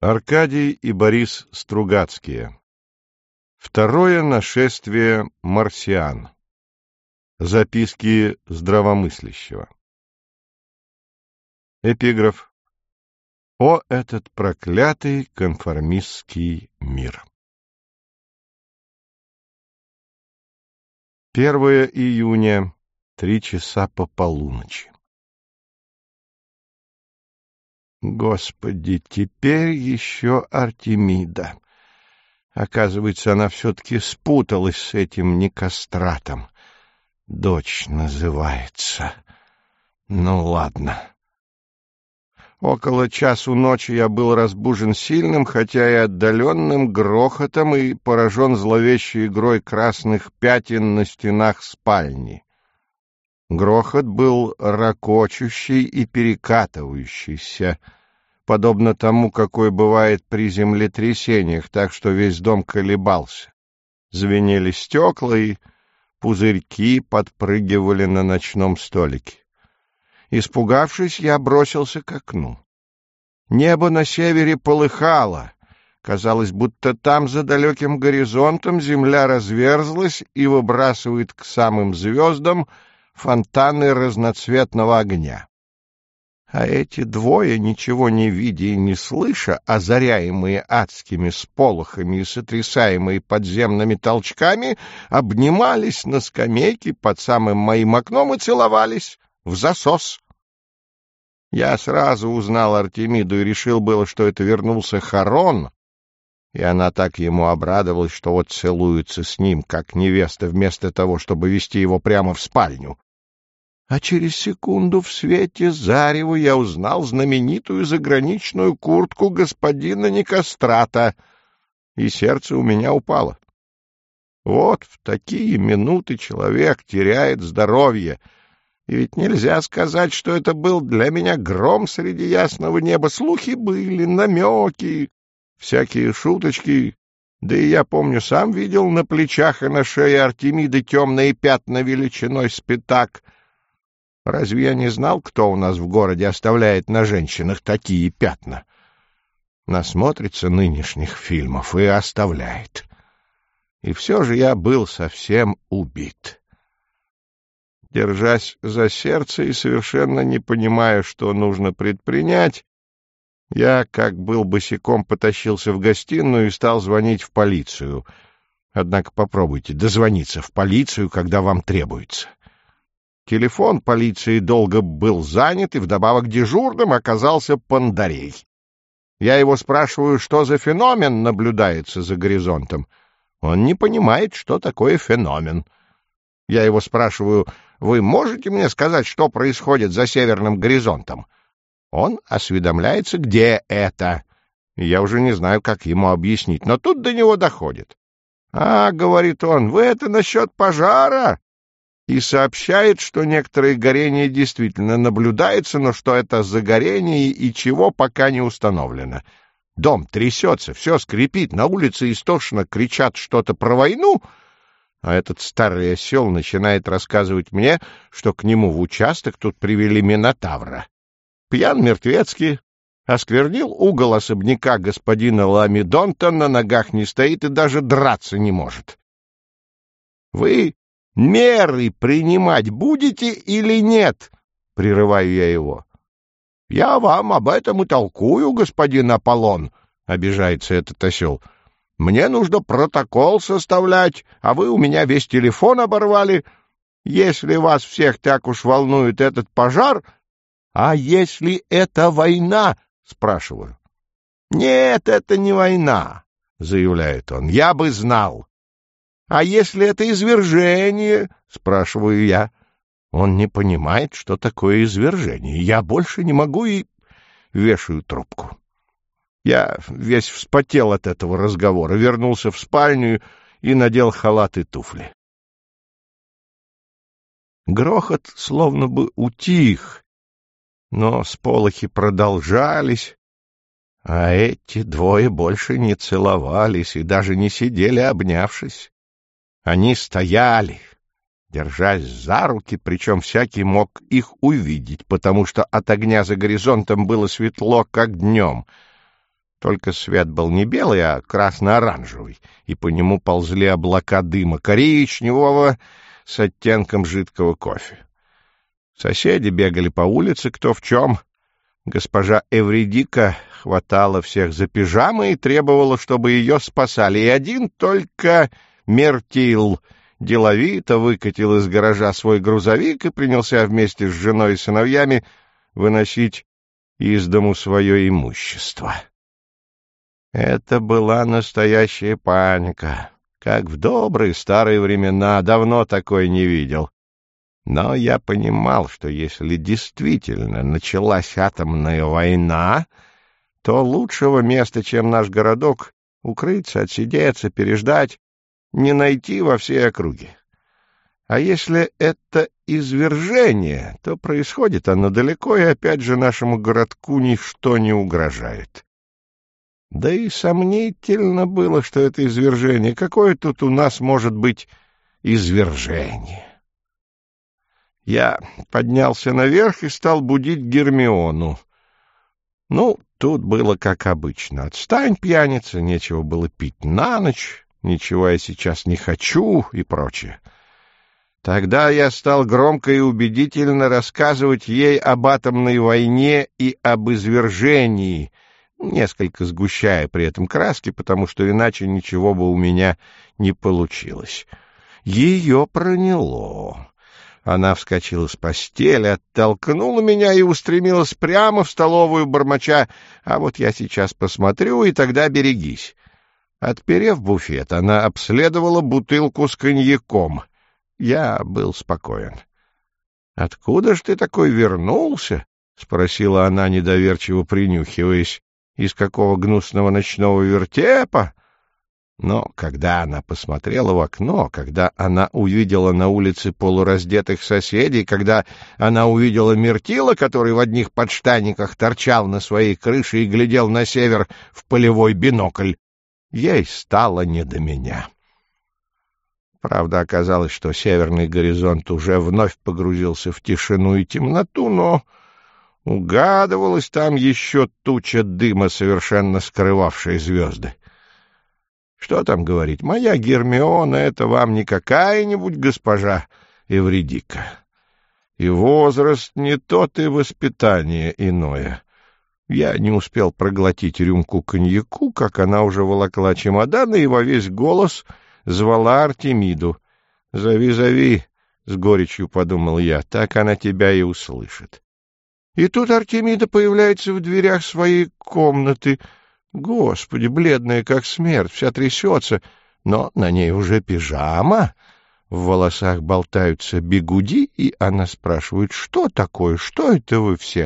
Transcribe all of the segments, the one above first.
Аркадий и Борис Стругацкие. Второе нашествие марсиан. Записки здравомыслящего. Эпиграф. О, этот проклятый конформистский мир! 1 июня, 3 часа по полуночи. Господи, теперь еще Артемида. Оказывается, она все-таки спуталась с этим Никостратом. Дочь называется. Ну, ладно. Около часу ночи я был разбужен сильным, хотя и отдаленным грохотом и поражен зловещей игрой красных пятен на стенах спальни. Грохот был ракочущий и перекатывающийся, подобно тому, какой бывает при землетрясениях, так что весь дом колебался. Звенели стекла, и пузырьки подпрыгивали на ночном столике. Испугавшись, я бросился к окну. Небо на севере полыхало. Казалось, будто там, за далеким горизонтом, земля разверзлась и выбрасывает к самым звездам фонтаны разноцветного огня. А эти двое, ничего не видя и не слыша, озаряемые адскими сполохами и сотрясаемые подземными толчками, обнимались на скамейке под самым моим окном и целовались в засос. Я сразу узнал Артемиду и решил было, что это вернулся Харон, и она так ему обрадовалась, что вот целуется с ним, как невеста, вместо того, чтобы вести его прямо в спальню. А через секунду в свете зарева я узнал знаменитую заграничную куртку господина Никострата, и сердце у меня упало. Вот в такие минуты человек теряет здоровье, и ведь нельзя сказать, что это был для меня гром среди ясного неба. Слухи были, намеки, всякие шуточки, да и я, помню, сам видел на плечах и на шее Артемиды темные пятна величиной с пятак. Разве я не знал, кто у нас в городе оставляет на женщинах такие пятна? Насмотрится нынешних фильмов и оставляет. И все же я был совсем убит. Держась за сердце и совершенно не понимая, что нужно предпринять, я, как был босиком, потащился в гостиную и стал звонить в полицию. Однако попробуйте дозвониться в полицию, когда вам требуется. Телефон полиции долго был занят, и вдобавок дежурным оказался Пандарей. Я его спрашиваю, что за феномен наблюдается за горизонтом. Он не понимает, что такое феномен. Я его спрашиваю: вы можете мне сказать, что происходит за северным горизонтом? Он осведомляется, где это. Я уже не знаю, как ему объяснить, но тут до него доходит. «А, — говорит он, — вы это насчет пожара?» И сообщает, что некоторые горения действительно наблюдаются, но что это за горение и чего пока не установлено. Дом трясется, все скрипит, на улице истошно кричат что-то про войну, а этот старый осел начинает рассказывать мне, что к нему в участок тут привели Минотавра. Пьян мертвецкий, осквернил угол особняка господина Ламидонта, на ногах не стоит и даже драться не может. «Вы меры принимать будете или нет?» — прерываю я его. «Я вам об этом и толкую, господин Аполлон», — обижается этот осел. «Мне нужно протокол составлять, а вы у меня весь телефон оборвали. Если вас всех так уж волнует этот пожар...» «А если это война?» — спрашиваю. «Нет, это не война», — заявляет он. «Я бы знал». «А если это извержение?» — спрашиваю я. Он не понимает, что такое извержение. Я больше не могу и вешаю трубку. Я весь вспотел от этого разговора, вернулся в спальню и надел халат и туфли. Грохот словно бы утих, но сполохи продолжались, а эти двое больше не целовались и даже не сидели, обнявшись. Они стояли, держась за руки, причем всякий мог их увидеть, потому что от огня за горизонтом было светло, как днем. Только свет был не белый, а красно-оранжевый, и по нему ползли облака дыма коричневого с оттенком жидкого кофе. Соседи бегали по улице кто в чем. Госпожа Эвредика хватала всех за пижамы и требовала, чтобы ее спасали. И один только Мертил деловито выкатил из гаража свой грузовик и принялся вместе с женой и сыновьями выносить из дому свое имущество. Это была настоящая паника, как в добрые старые времена, давно такой не видел. Но я понимал, что если действительно началась атомная война, то лучшего места, чем наш городок, укрыться, отсидеться, переждать, не найти во всей округе. А если это извержение, то происходит оно далеко, и опять же нашему городку ничто не угрожает. Да и сомнительно было, что это извержение. Какое тут у нас может быть извержение? Я поднялся наверх и стал будить Гермиону. Ну, тут было как обычно. Отстань, пьяница, нечего было пить на ночь, ничего я сейчас не хочу и прочее. Тогда я стал громко и убедительно рассказывать ей об атомной войне и об извержении, несколько сгущая при этом краски, потому что иначе ничего бы у меня не получилось. Ее проняло. Она вскочила с постели, оттолкнула меня и устремилась прямо в столовую, бормоча: «А вот я сейчас посмотрю, и тогда берегись». Отперев буфет, она обследовала бутылку с коньяком. Я был спокоен. «Откуда ж ты такой вернулся?» — спросила она, недоверчиво принюхиваясь. «Из какого гнусного ночного вертепа?» Но когда она посмотрела в окно, когда она увидела на улице полураздетых соседей, когда она увидела Мертила, который в одних подштанниках торчал на своей крыше и глядел на север в полевой бинокль, ей стало не до меня. Правда, оказалось, что северный горизонт уже вновь погрузился в тишину и темноту, но угадывалась там еще туча дыма, совершенно скрывавшая звезды. Что там говорить, моя Гермиона — это вам не какая-нибудь госпожа Эвредика. И возраст не тот, и воспитание иное. Я не успел проглотить рюмку коньяку, как она уже волокла чемоданы и во весь голос звала Артемиду. «Зови, зови», — с горечью подумал я, — так она тебя и услышит. И тут Артемида появляется в дверях своей комнаты. Господи, бледная как смерть, вся трясется, но на ней уже пижама, в волосах болтаются бигуди, и она спрашивает: «Что такое? Что это вы все?»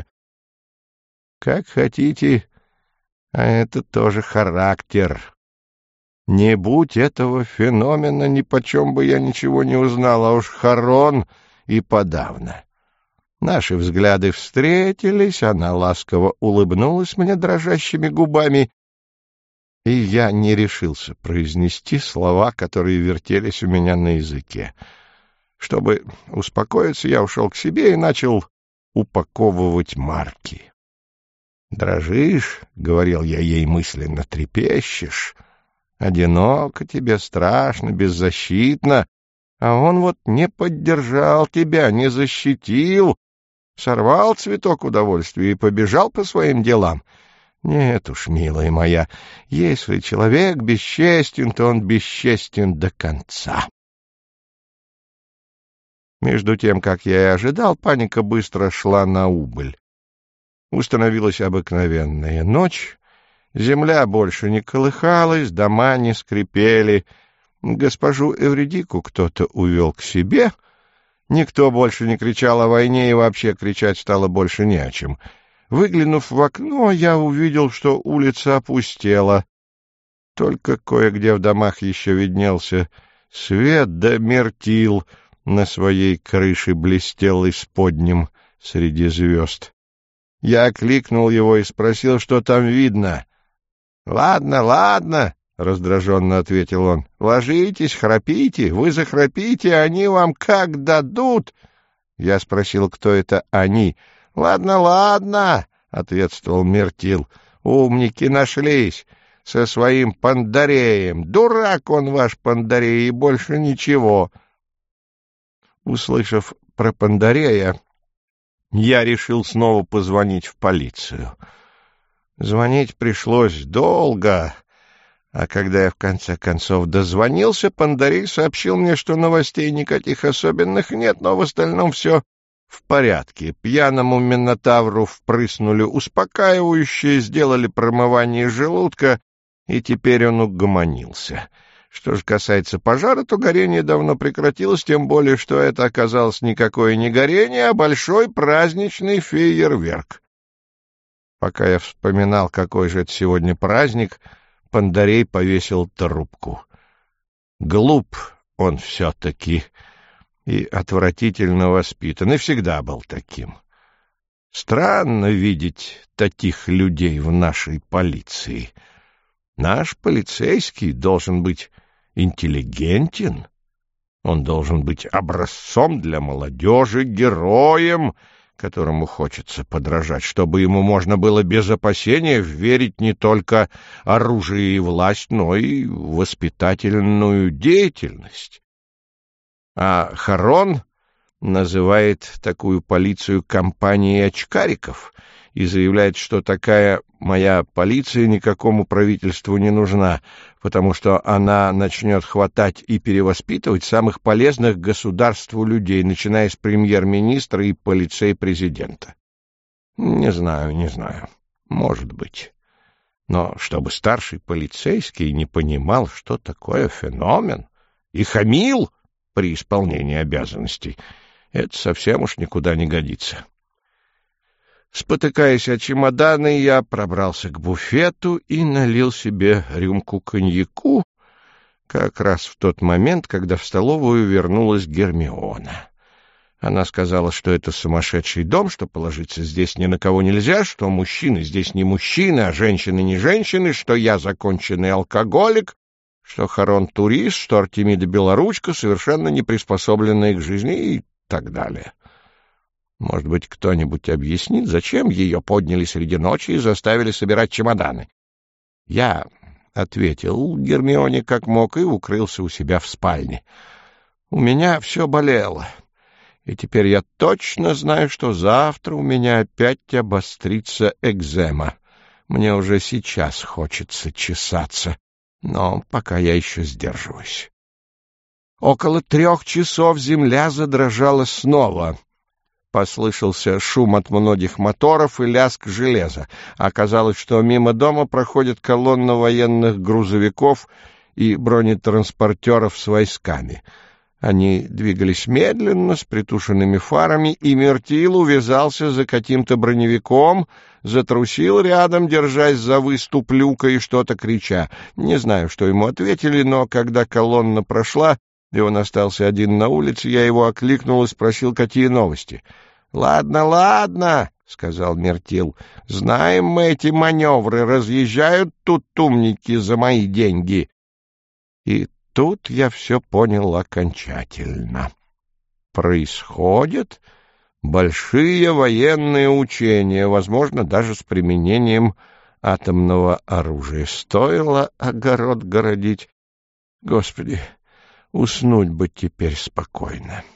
Как хотите, а это тоже характер. Не будь этого феномена, нипочем бы я ничего не узнал, а уж Харон и подавно. Наши взгляды встретились, она ласково улыбнулась мне дрожащими губами, и я не решился произнести слова, которые вертелись у меня на языке. Чтобы успокоиться, я ушел к себе и начал упаковывать марки. «Дрожишь, — говорил я ей мысленно, — трепещешь. Одиноко тебе, страшно, беззащитно, а он вот не поддержал тебя, не защитил, сорвал цветок удовольствия и побежал по своим делам. Нет уж, милая моя, если человек бесчестен, то он бесчестен до конца». Между тем, как я и ожидал, паника быстро шла на убыль. Установилась обыкновенная ночь, земля больше не колыхалась, дома не скрипели. Госпожу Эвредику кто-то увел к себе, никто больше не кричал о войне, и вообще кричать стало больше не о чем. Выглянув в окно, я увидел, что улица опустела. Только кое-где в домах еще виднелся свет, да Мертил на своей крыше блестел исподним среди звезд. Я окликнул его и спросил, что там видно. «Ладно, ладно», — раздраженно ответил он, — «ложитесь, храпите, вы захрапите, они вам как дадут». Я спросил, кто это «они». «Ладно, ладно», — ответствовал Мертил, — Умники нашлись со своим Пандареем. Дурак он ваш Пандарей, и больше ничего. Услышав про Пандарея, я решил снова позвонить в полицию. Звонить пришлось долго, а когда я в конце концов дозвонился, Пандарей сообщил мне, что новостей никаких особенных нет, но в остальном все в порядке. Пьяному Минотавру впрыснули успокаивающее, сделали промывание желудка, и теперь он угомонился. Что же касается пожара, то горение давно прекратилось, тем более, что это оказалось никакое не горение, а большой праздничный фейерверк. Пока я вспоминал, какой же это сегодня праздник, Пандарей повесил трубку. Глуп он все-таки и отвратительно воспитан, и всегда был таким. Странно видеть таких людей в нашей полиции. Наш полицейский должен быть интеллигентен, он должен быть образцом для молодежи, героем, которому хочется подражать, чтобы ему можно было без опасения верить не только оружие и власть, но и воспитательную деятельность. А Харон называет такую полицию компанией очкариков и заявляет, что такая моя полиция никакому правительству не нужна, потому что она начнет хватать и перевоспитывать самых полезных государству людей, начиная с премьер-министра и полицей-президента. Не знаю, может быть. Но чтобы старший полицейский не понимал, что такое феномен, и хамил при исполнении обязанностей, это совсем уж никуда не годится. Спотыкаясь о чемоданы, я пробрался к буфету и налил себе рюмку коньяку как раз в тот момент, когда в столовую вернулась Гермиона. Она сказала, что это сумасшедший дом, что положиться здесь ни на кого нельзя, что мужчины здесь не мужчины, а женщины не женщины, что я законченный алкоголик, что Харон турист, что Артемида Белоручка совершенно не приспособленная к жизни и так далее. Может быть, кто-нибудь объяснит, зачем ее подняли среди ночи и заставили собирать чемоданы? Я ответил Гермионе как мог и укрылся у себя в спальне. У меня все болело, и теперь я точно знаю, что завтра у меня опять обострится экзема. Мне уже сейчас хочется чесаться, но пока я еще сдерживаюсь. Около 3 часов земля задрожала снова. Послышался шум от многих моторов и лязг железа. Оказалось, что мимо дома проходит колонна военных грузовиков и бронетранспортеров с войсками. Они двигались медленно, с притушенными фарами, и Мертил увязался за каким-то броневиком, затрусил рядом, держась за выступ люка и что-то крича. Не знаю, что ему ответили, но когда колонна прошла, и он остался один на улице, я его окликнул и спросил, какие новости. Ладно, — сказал Мертил, — знаем мы эти маневры, разъезжают тут умники за мои деньги. И тут я все понял окончательно. Происходят большие военные учения, возможно, даже с применением атомного оружия. Стоило огород городить. Господи, уснуть бы теперь спокойно.